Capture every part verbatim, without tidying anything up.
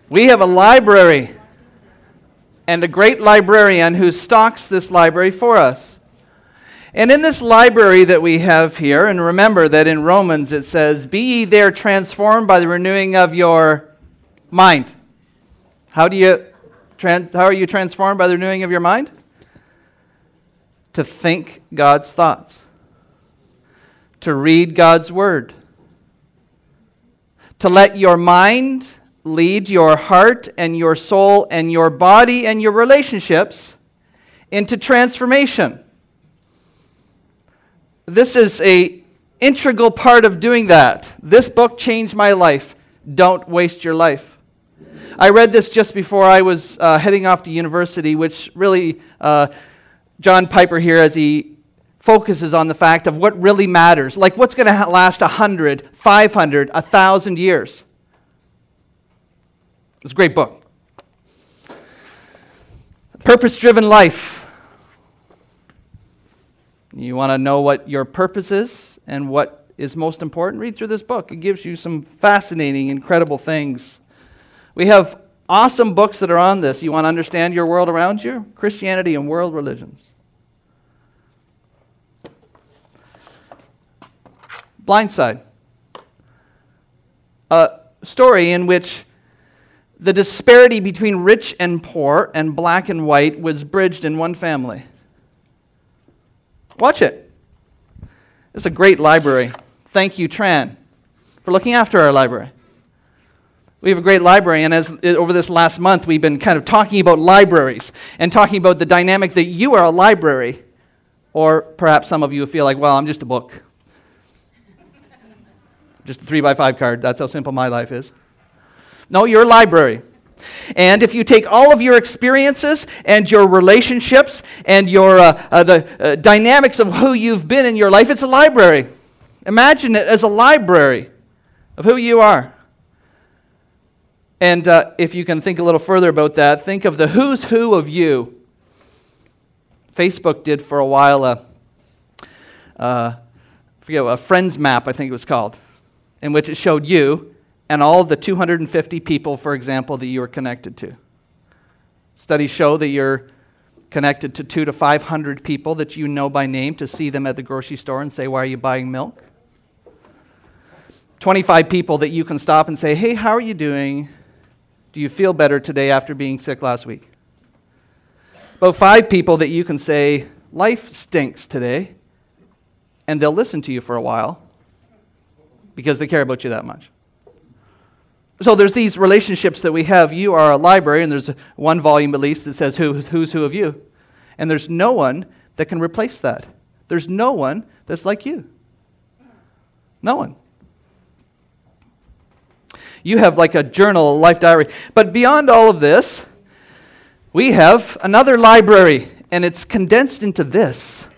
We have a library and a great librarian who stocks this library for us. And in this library that we have here, and remember that in Romans it says, "Be ye there transformed by the renewing of your mind." How do you trans- how are you transformed by the renewing of your mind? To think God's thoughts, to read God's word, to let your mind lead your heart and your soul and your body and your relationships into transformation. This is an integral part of doing that. This book changed my life. Don't waste your life. I read this just before I was uh, heading off to university, which really, uh, John Piper here, as he focuses on the fact of what really matters, like what's going to last one hundred, five hundred, one thousand years. It's a great book. Purpose-driven life. You want to know what your purpose is and what is most important? Read through this book. It gives you some fascinating, incredible things. We have awesome books that are on this. You want to understand your world around you? Christianity and World Religions. Blindside. A story in which the disparity between rich and poor and black and white was bridged in one family. Watch it. It's a great library. Thank you, Tran, for looking after our library. We have a great library, and as over this last month, we've been kind of talking about libraries and talking about the dynamic that you are a library, or perhaps some of you feel like, well, I'm just a book. Just a three by five card. That's how simple my life is. No, you're a library. And if you take all of your experiences and your relationships and your uh, uh, the uh, dynamics of who you've been in your life, it's a library. Imagine it as a library of who you are. And uh, if you can think a little further about that, think of the who's who of you. Facebook did for a while a, uh, I forget, a friends map, I think it was called, in which it showed you and all the two hundred fifty people, for example, that you are connected to. Studies show that you're connected to two to five hundred people that you know by name to see them at the grocery store and say, "Why are you buying milk?" twenty-five people that you can stop and say, "Hey, how are you doing? Do you feel better today after being sick last week?" About five people that you can say, "Life stinks today," and they'll listen to you for a while because they care about you that much. So there's these relationships that we have. You are a library, and there's one volume at least that says who's, who's who of you. And there's no one that can replace that. There's no one that's like you. No one. You have like a journal, a life diary. But beyond all of this, we have another library, and it's condensed into this.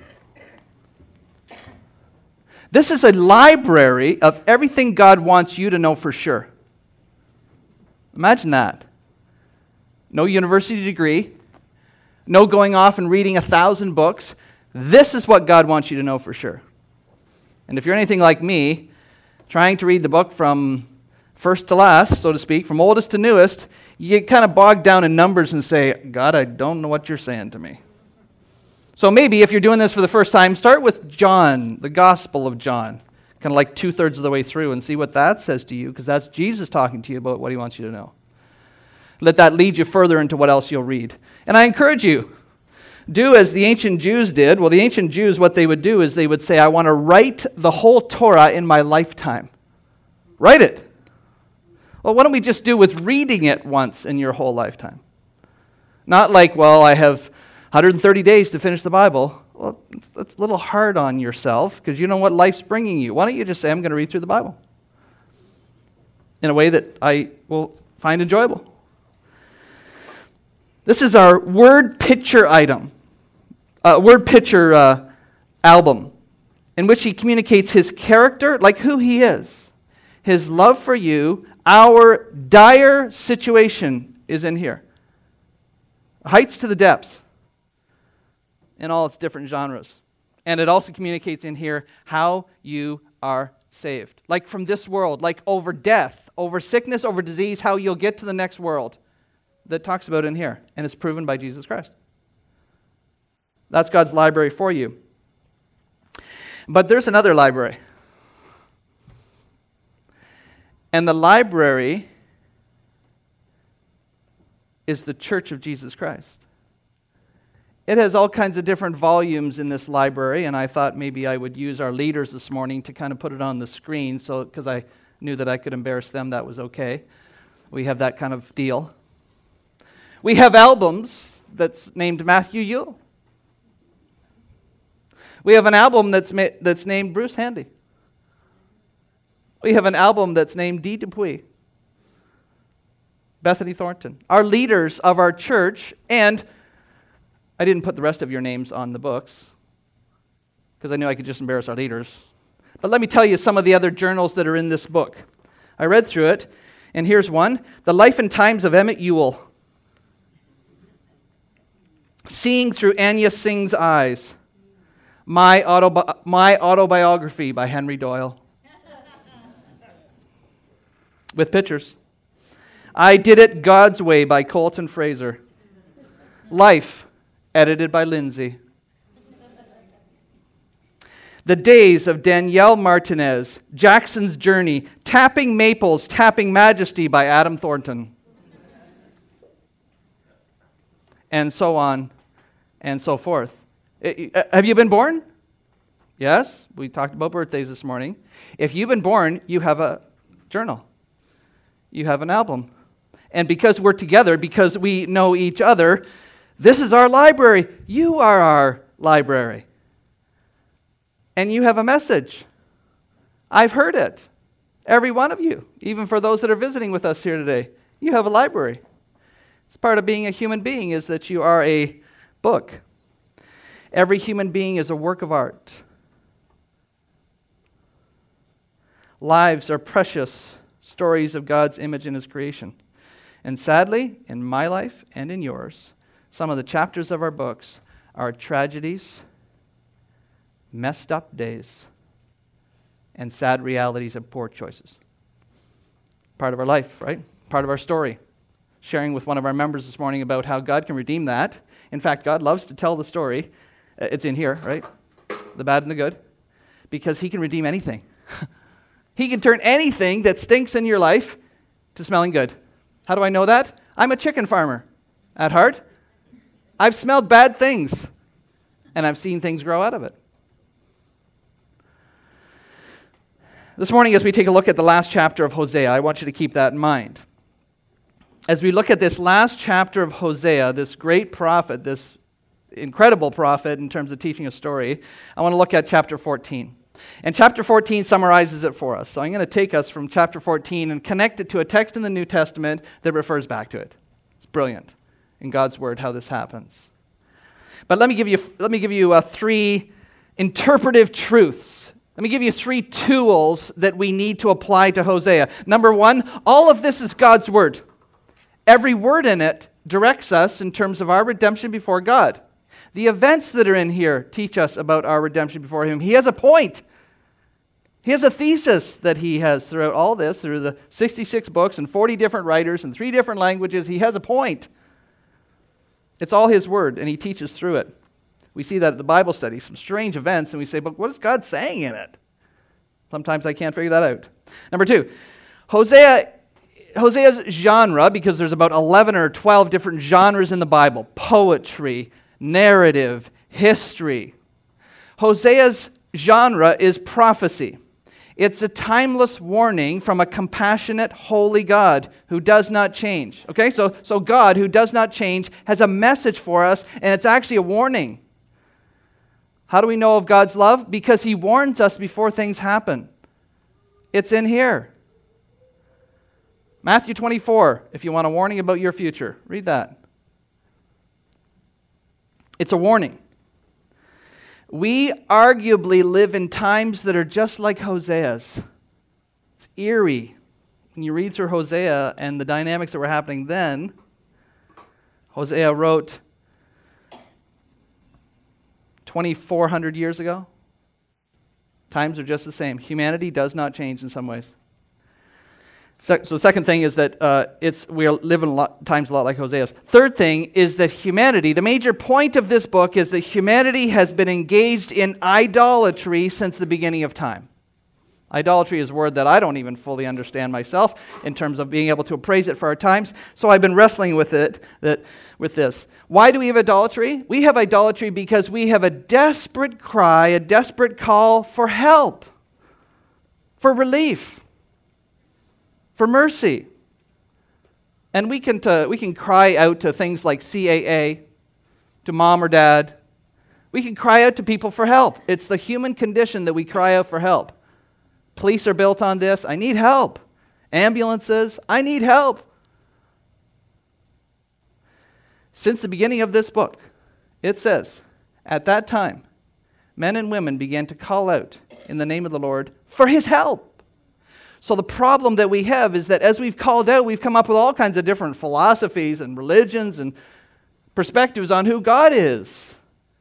This is a library of everything God wants you to know for sure. Imagine that. No university degree, no going off and reading a thousand books. This is what God wants you to know for sure. And if you're anything like me, trying to read the book from first to last, so to speak, from oldest to newest, you get kind of bogged down in numbers and say, "God, I don't know what you're saying to me." So maybe if you're doing this for the first time, start with John, the Gospel of John, kind of like two-thirds of the way through, and see what that says to you, because that's Jesus talking to you about what he wants you to know. Let that lead you further into what else you'll read. And I encourage you, do as the ancient Jews did. Well, the ancient Jews, what they would do is they would say, "I want to write the whole Torah in my lifetime." Write it. Well, what don't we just do with reading it once in your whole lifetime? Not like, well, I have one hundred thirty days to finish the Bible. Well, that's a little hard on yourself because you know what life's bringing you. Why don't you just say, "I'm going to read through the Bible in a way that I will find enjoyable"? This is our word picture item, uh, word picture uh, album, in which he communicates his character, like who he is, his love for you. Our dire situation is in here. Heights to the depths in all its different genres. And it also communicates in here how you are saved. Like from this world, like over death, over sickness, over disease, how you'll get to the next world that talks about in here, and it's proven by Jesus Christ. That's God's library for you. But there's another library. And the library is the Church of Jesus Christ. It has all kinds of different volumes in this library, and I thought maybe I would use our leaders this morning to kind of put it on the screen, so because I knew that I could embarrass them, that was okay. We have that kind of deal. We have albums that's named Matthew Yule. We have an album that's ma- that's named Bruce Handy. We have an album that's named Dee Dupuy. Bethany Thornton. Our leaders of our church, and I didn't put the rest of your names on the books because I knew I could just embarrass our leaders. But let me tell you some of the other journals that are in this book. I read through it, and here's one. The Life and Times of Emmett Ewell. Seeing Through Anya Singh's Eyes. My, autobi- My Autobiography by Henry Doyle. With pictures. I Did It God's Way by Colton Fraser. Life, edited by Lindsay. The Days of Danielle Martinez. Jackson's Journey. Tapping Maples, Tapping Majesty by Adam Thornton. And so on and so forth. Have you been born? Yes, we talked about birthdays this morning. If you've been born, you have a journal. You have an album. And because we're together, because we know each other, this is our library. You are our library. And you have a message. I've heard it. Every one of you, even for those that are visiting with us here today, you have a library. It's part of being a human being is that you are a book. Every human being is a work of art. Lives are precious stories of God's image in His creation. And sadly, in my life and in yours, some of the chapters of our books are tragedies, messed up days, and sad realities of poor choices. Part of our life, right? Part of our story. Sharing with one of our members this morning about how God can redeem that. In fact, God loves to tell the story. It's in here, right? The bad and the good. Because He can redeem anything. He can turn anything that stinks in your life to smelling good. How do I know that? I'm a chicken farmer at heart. I've smelled bad things, and I've seen things grow out of it. This morning, as we take a look at the last chapter of Hosea, I want you to keep that in mind. As we look at this last chapter of Hosea, this great prophet, this incredible prophet in terms of teaching a story, I want to look at chapter fourteen. And chapter fourteen summarizes it for us. So I'm going to take us from chapter fourteen and connect it to a text in the New Testament that refers back to it. It's brilliant in God's Word how this happens. But let me give you, let me give you uh, three interpretive truths. Let me give you three tools that we need to apply to Hosea. Number one, all of this is God's Word. Every word in it directs us in terms of our redemption before God. The events that are in here teach us about our redemption before Him. He has a point. He has a thesis that he has throughout all this, through the sixty-six books and forty different writers and three different languages. He has a point. It's all His Word, and He teaches through it. We see that at the Bible study, some strange events, and we say, but what is God saying in it? Sometimes I can't figure that out. Number two, Hosea Hosea's genre, because there's about eleven or twelve different genres in the Bible: poetry, narrative, history. Hosea's genre is prophecy. It's a timeless warning from a compassionate, holy God who does not change. Okay, so, so God, who does not change, has a message for us, and it's actually a warning. How do we know of God's love? Because He warns us before things happen. It's in here. Matthew twenty-four, if you want a warning about your future, read that. It's a warning. We arguably live in times that are just like Hosea's. It's eerie. When you read through Hosea and the dynamics that were happening then, Hosea wrote twenty-four hundred years ago. Times are just the same. Humanity does not change in some ways. So, so the second thing is that uh, it's we are living a lot, times a lot like Hosea's. Third thing is that humanity, the major point of this book is that humanity has been engaged in idolatry since the beginning of time. Idolatry is a word that I don't even fully understand myself in terms of being able to appraise it for our times. So I've been wrestling with it, that, with this. Why do we have idolatry? We have idolatry because we have a desperate cry, a desperate call for help, for relief, for mercy. And we can, to, we can cry out to things like C A A, to mom or dad. We can cry out to people for help. It's the human condition that we cry out for help. Police are built on this. I need help. Ambulances. I need help. Since the beginning of this book, it says, at that time, men and women began to call out in the name of the Lord for His help. So the problem that we have is that as we've called out, we've come up with all kinds of different philosophies and religions and perspectives on who God is.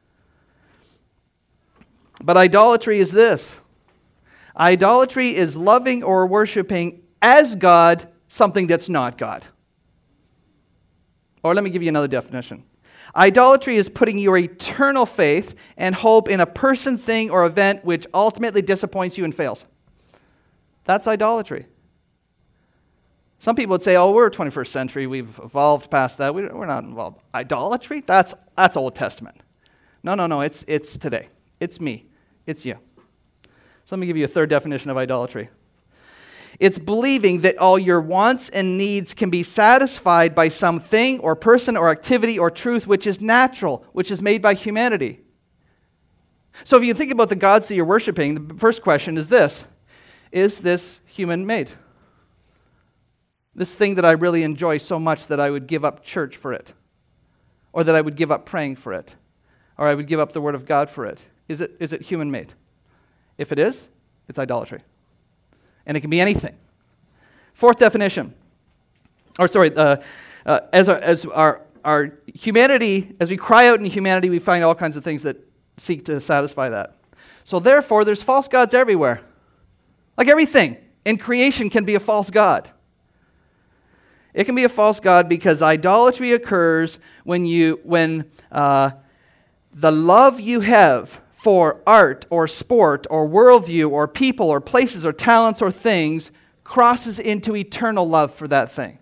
But idolatry is this. Idolatry is loving or worshiping as God something that's not God. Or let me give you another definition. Idolatry is putting your eternal faith and hope in a person, thing, or event which ultimately disappoints you and fails. That's idolatry. Some people would say, oh, we're twenty-first century, we've evolved past that. We, we're not involved. Idolatry? That's, that's Old Testament. No, no, no, it's, it's today. It's me. It's you. So let me give you a third definition of idolatry. It's believing that all your wants and needs can be satisfied by something or person or activity or truth which is natural, which is made by humanity. So if you think about the gods that you're worshiping, the first question is this. Is this human-made? This thing that I really enjoy so much that I would give up church for it, or that I would give up praying for it, or I would give up the Word of God for it. Is it, is it human-made? If it is, it's idolatry. And it can be anything. Fourth definition, or sorry, uh, uh, as, our, as our, our humanity, as we cry out in humanity, we find all kinds of things that seek to satisfy that. So therefore, there's false gods everywhere. Like everything in creation can be a false god. It can be a false god because idolatry occurs when you when uh, the love you have for art or sport or worldview or people or places or talents or things crosses into eternal love for that thing.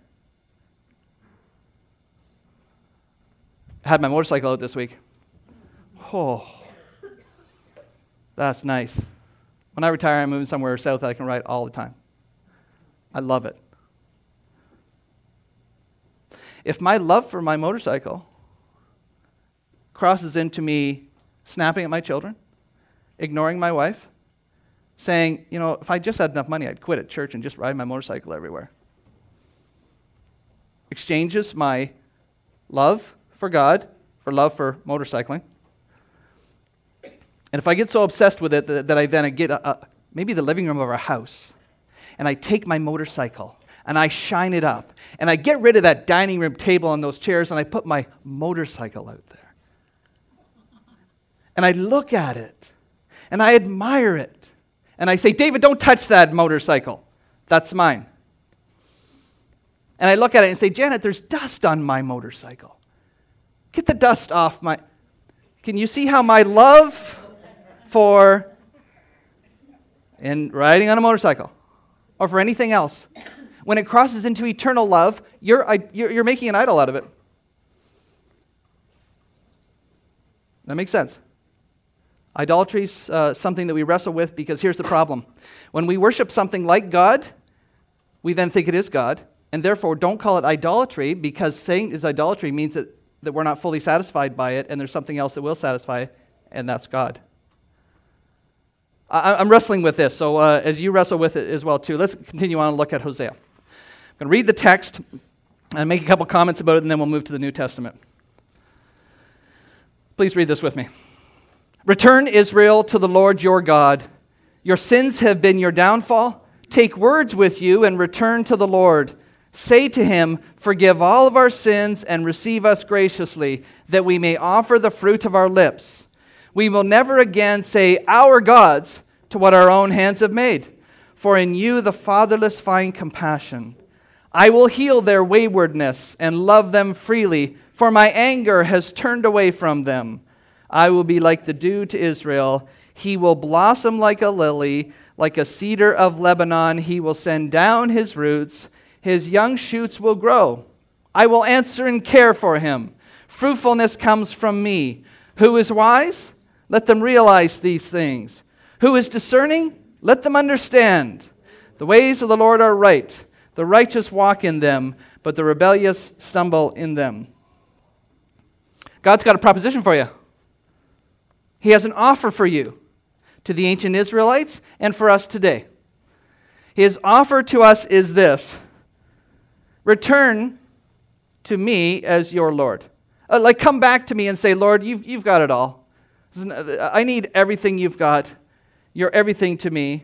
I had my motorcycle out this week. Oh, that's nice. When I retire, I'm moving somewhere south that I can ride all the time. I love it. If my love for my motorcycle crosses into me snapping at my children, ignoring my wife, saying, you know, if I just had enough money, I'd quit at church and just ride my motorcycle everywhere. Exchanges my love for God for love for motorcycling. And if I get so obsessed with it that, that I then get a, a, maybe the living room of our house, and I take my motorcycle, and I shine it up, and I get rid of that dining room table and those chairs, and I put my motorcycle out there. And I look at it, and I admire it, and I say, David, don't touch that motorcycle. That's mine. And I look at it and say, Janet, there's dust on my motorcycle. Get the dust off my... Can you see how my love for in riding on a motorcycle or for anything else, when it crosses into eternal love, you're, you're, you're making an idol out of it. That makes sense. Idolatry is uh, something that we wrestle with because here's the problem. When we worship something like God, we then think it is God, and therefore don't call it idolatry, because saying it's idolatry means that, that we're not fully satisfied by it and there's something else that will satisfy it, and that's God. I, I'm wrestling with this, so uh, as you wrestle with it as well too, let's continue on and look at Hosea. I'm going to read the text and make a couple comments about it, and then we'll move to the New Testament. Please read this with me. Return, Israel, to the Lord your God. Your sins have been your downfall. Take words with you and return to the Lord. Say to him, forgive all of our sins and receive us graciously, that we may offer the fruit of our lips. We will never again say our gods to what our own hands have made. for in you the fatherless find compassion. I will heal their waywardness and love them freely, for my anger has turned away from them. I will be like the dew to Israel. He will blossom like a lily, like a cedar of Lebanon. He will send down his roots. His young shoots will grow. I will answer and care for him. Fruitfulness comes from me. Who is wise? Let them realize these things. Who is discerning? Let them understand. The ways of the Lord are right. The righteous walk in them, but the rebellious stumble in them. God's got a proposition for you. He has an offer for you, to the ancient Israelites and for us today. His offer to us is this: return to me as your Lord. Uh, like come back to me and say, Lord, you've, you've got it all. I need everything you've got. You're everything to me.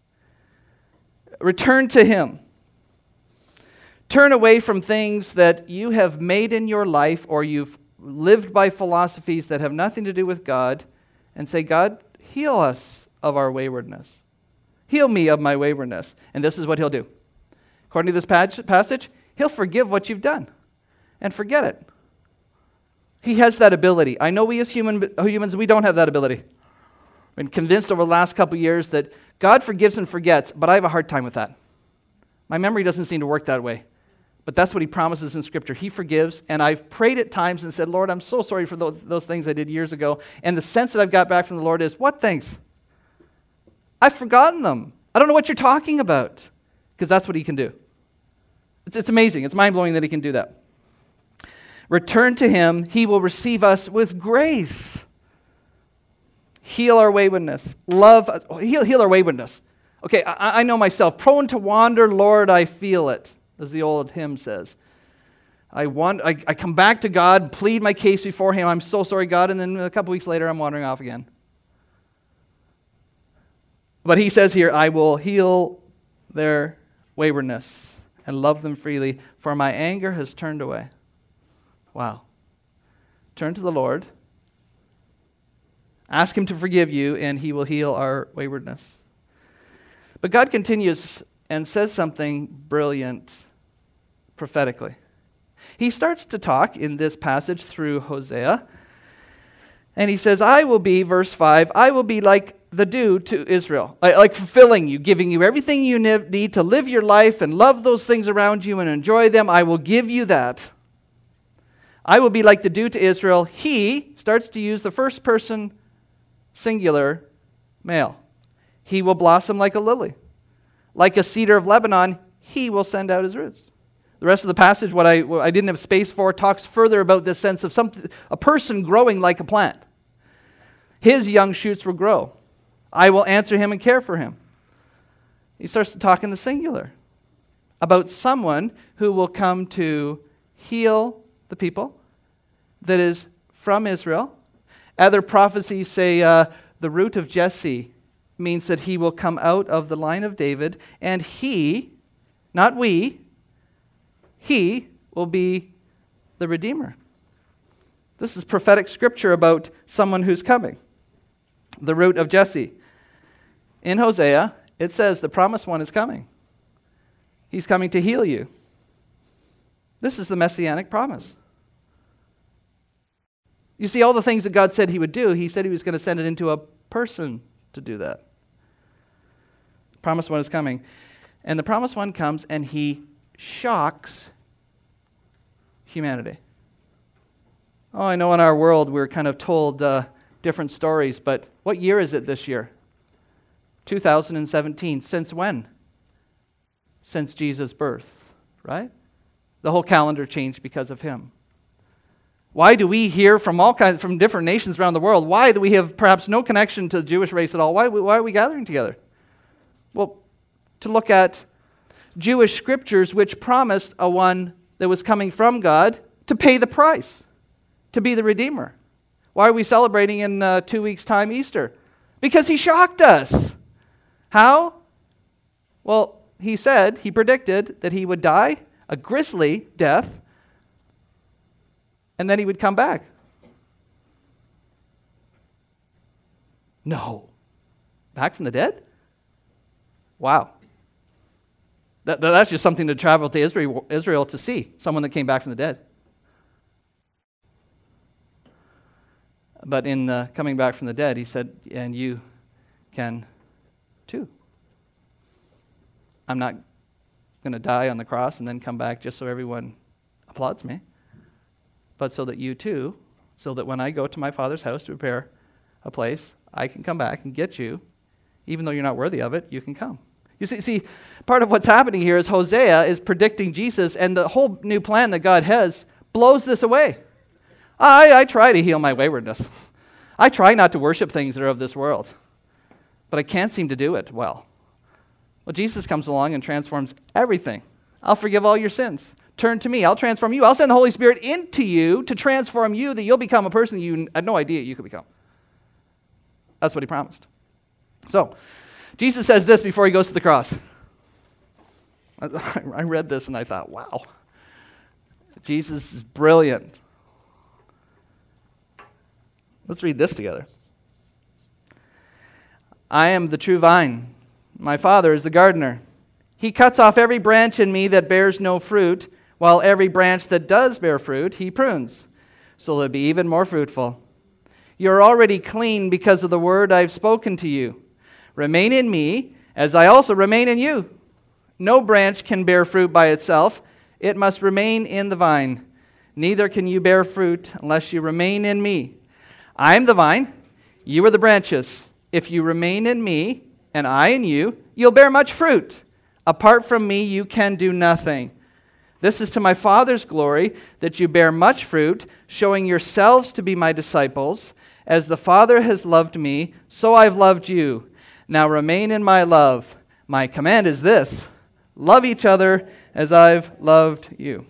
Return to him. Turn away from things that you have made in your life or you've lived by philosophies that have nothing to do with God, and say, God, heal us of our waywardness. Heal me of my waywardness. And this is what he'll do. According to this passage, he'll forgive what you've done and forget it. He has that ability. I know we as human, humans, we don't have that ability. I've been convinced over the last couple of years that God forgives and forgets, but I have a hard time with that. My memory doesn't seem to work that way. But that's what he promises in Scripture. He forgives, and I've prayed at times and said, Lord, I'm so sorry for those, those things I did years ago. And the sense that I've got back from the Lord is, what things? I've forgotten them. I don't know what you're talking about. Because that's what he can do. It's, it's amazing. It's mind-blowing that he can do that. Return to him. He will receive us with grace. Heal our waywardness. Love, heal, heal our waywardness. Okay, I, I know myself. Prone to wander, Lord, I feel it. As the old hymn says. I, want, I, I come back to God, plead my case before him. I'm so sorry, God. And then a couple weeks later, I'm wandering off again. But he says here, I will heal their waywardness and love them freely, for my anger has turned away. Wow. Turn to the Lord. Ask him to forgive you, and he will heal our waywardness. But God continues and says something brilliant prophetically. He starts to talk in this passage through Hosea, and he says, I will be, verse five, I will be like the dew to Israel, like, like fulfilling you, giving you everything you need to live your life and love those things around you and enjoy them. I will give you that. I will be like the dew to Israel. He starts to use the first person singular male. He will blossom like a lily. Like a cedar of Lebanon, he will send out his roots. The rest of the passage, what I, what I didn't have space for, talks further about this sense of some, a person growing like a plant. His young shoots will grow. I will answer him and care for him. He starts to talk in the singular about someone who will come to heal the people that is from Israel. Other prophecies say uh, the root of Jesse means that he will come out of the line of David, and he, not we, he will be the Redeemer. This is prophetic scripture about someone who's coming. The root of Jesse. In Hosea, it says the promised one is coming. He's coming to heal you. This is the messianic promise. You see, all the things that God said he would do, he said he was going to send it into a person to do that. The promised one is coming. And the promised one comes and he shocks humanity. Oh, I know in our world we're kind of told uh, different stories, but what year is it this year? two thousand seventeen. Since when? Since Jesus' birth, right? The whole calendar changed because of him. Why do we hear from all kinds, from different nations around the world, why do we have perhaps no connection to the Jewish race at all? Why, why are we gathering together? Well, to look at Jewish scriptures which promised a one that was coming from God to pay the price, to be the Redeemer. Why are we celebrating in uh, two weeks' time Easter? Because he shocked us. How? Well, he said, he predicted that he would die a grisly death, and then he would come back. No. Back from the dead? Wow. That, that's just something to travel to Israel, Israel to see, someone that came back from the dead. But in the coming back from the dead, he said, and you can too. I'm not going to die on the cross and then come back just so everyone applauds me, but so that you too, so that when I go to my Father's house to prepare a place, I can come back and get you. Even though you're not worthy of it, you can come. You see, see, part of what's happening here is Hosea is predicting Jesus, and the whole new plan that God has blows this away. I, I try to heal my waywardness. I try not to worship things that are of this world, but I can't seem to do it well. Well, Jesus comes along and transforms everything. I'll forgive all your sins. Turn to me. I'll transform you. I'll send the Holy Spirit into you to transform you that you'll become a person you had no idea you could become. That's what he promised. So, Jesus says this before he goes to the cross. I, I read this and I thought, wow. Jesus is brilliant. Let's read this together. I am the true vine. My Father is the gardener. He cuts off every branch in me that bears no fruit, while every branch that does bear fruit, he prunes, so it'll be even more fruitful. You are already clean because of the word I've spoken to you. Remain in me, as I also remain in you. No branch can bear fruit by itself. It must remain in the vine. Neither can you bear fruit unless you remain in me. I am the vine, you are the branches. If you remain in me, and I in you, you'll bear much fruit. Apart from me, you can do nothing. This is to my Father's glory, that you bear much fruit, showing yourselves to be my disciples. As the Father has loved me, so I've loved you. Now remain in my love. My command is this: love each other as I've loved you.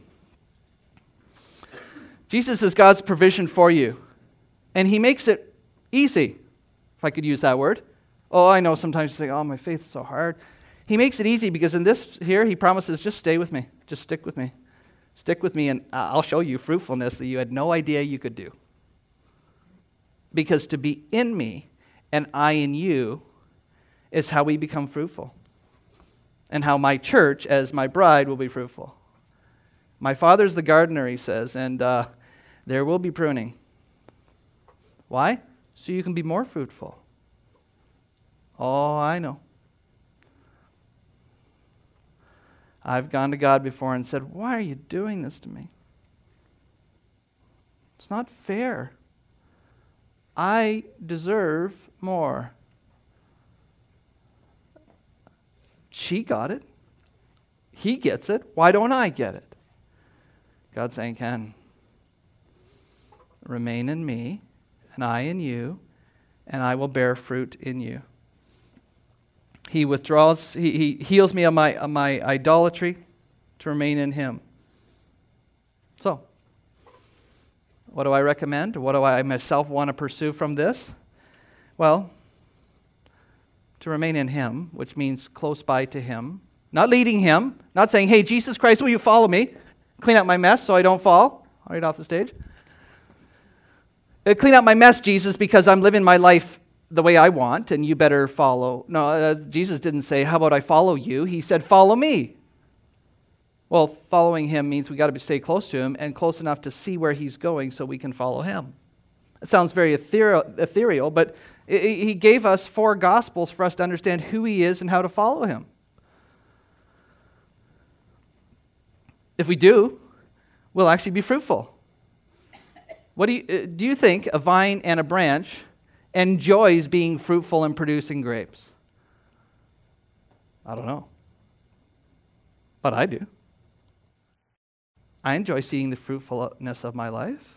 Jesus is God's provision for you, and he makes it easy, if I could use that word. Oh, I know sometimes you say, oh, my faith is so hard. He makes it easy because in this here, he promises, just stay with me. Just stick with me. Stick with me, and I'll show you fruitfulness that you had no idea you could do. Because to be in me and I in you is how we become fruitful. And how my church, as my bride, will be fruitful. My Father's the gardener, he says, and uh, there will be pruning. Why? So you can be more fruitful. Oh, I know. I've gone to God before and said, why are you doing this to me? It's not fair. I deserve more. She got it. He gets it. Why don't I get it? God's saying, Ken, remain in me, and I in you, and I will bear fruit in you. He withdraws, he, he heals me of my, of my idolatry to remain in him. So, what do I recommend? What do I myself want to pursue from this? Well, to remain in him, which means close by to him. Not leading him, not saying, hey, Jesus Christ, will you follow me? Clean up my mess so I don't fall right off the stage. Uh, clean up my mess, Jesus, because I'm living my life the way I want, and you better follow. No, uh, Jesus didn't say, how about I follow you? He said, follow me. Well, following him means we got to stay close to him and close enough to see where he's going so we can follow him. It sounds very ethereal, ethereal but it, he gave us four gospels for us to understand who he is and how to follow him. If we do, we'll actually be fruitful. What do you, uh, do you think a vine and a branch enjoys being fruitful and producing grapes? I don't know. But I do. I enjoy seeing the fruitfulness of my life.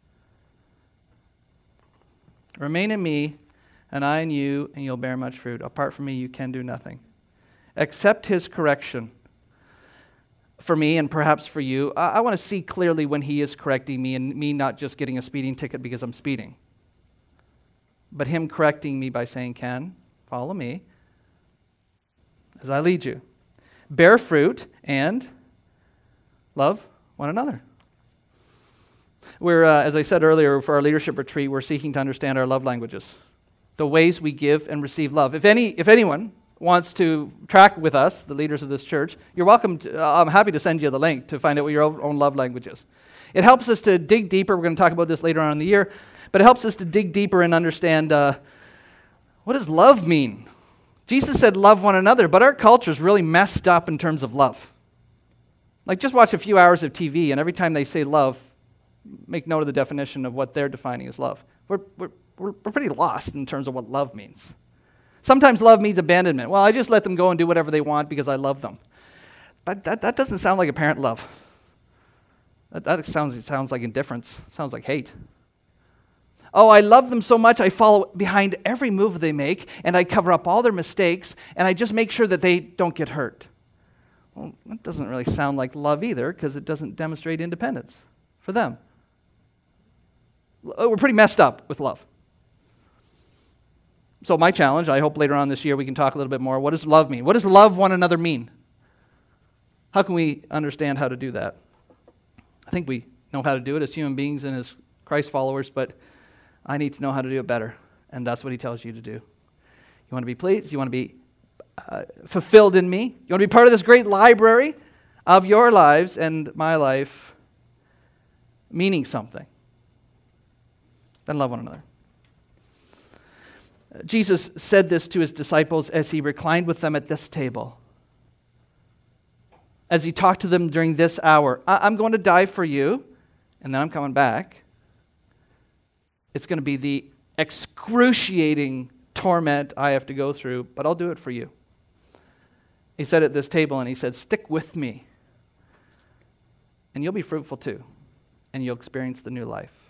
Remain in me, and I in you, and you'll bear much fruit. Apart from me, you can do nothing. Accept his correction. For me, and perhaps for you, I, I want to see clearly when he is correcting me, and me not just getting a speeding ticket because I'm speeding. But him correcting me by saying, Ken, follow me as I lead you. Bear fruit and love one another. We're, uh, as I said earlier, for our leadership retreat, we're seeking to understand our love languages, the ways we give and receive love. If any, if anyone wants to track with us, the leaders of this church, you're welcome to, uh, I'm happy to send you the link to find out what your own love language is. It helps us to dig deeper. We're going to talk about this later on in the year, but it helps us to dig deeper and understand uh, what does love mean? Jesus said love one another, but our culture is really messed up in terms of love. Like just watch a few hours of T V, and every time they say love, make note of the definition of what they're defining as love. We're, we're, we're pretty lost in terms of what love means. Sometimes love means abandonment. Well, I just let them go and do whatever they want because I love them. But that, that doesn't sound like a parent love. That, that sounds, it sounds like indifference. It sounds like hate. Oh, I love them so much I follow behind every move they make, and I cover up all their mistakes, and I just make sure that they don't get hurt. Well, that doesn't really sound like love either, because it doesn't demonstrate independence for them. We're pretty messed up with love. So my challenge, I hope later on this year we can talk a little bit more. What does love mean? What does love one another mean? How can we understand how to do that? I think we know how to do it as human beings and as Christ followers, but I need to know how to do it better, and that's what he tells you to do. You want to be pleased? You want to be uh, fulfilled in me? You want to be part of this great library of your lives and my life meaning something? Then love one another. Jesus said this to his disciples as he reclined with them at this table. As he talked to them during this hour, I'm going to die for you, and then I'm coming back. It's going to be the excruciating torment I have to go through, but I'll do it for you. He said at this table, and he said, stick with me, and you'll be fruitful too, and you'll experience the new life.